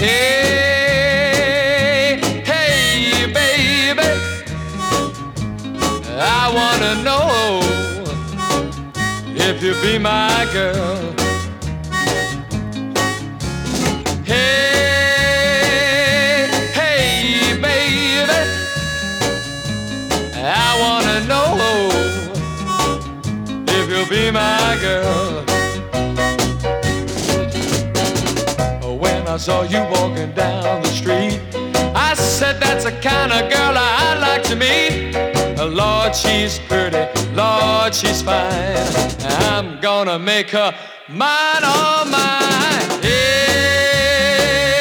Hey, hey, baby, I wanna know if you be my girl. Hey, hey, baby, I wanna know if you'll be my girl. When I saw you walking down the street, I said that's the kind of girl I'd like to meet. Lord, she's pretty, Lord, she's fine. I'm gonna make her mine, all mine. Yeah.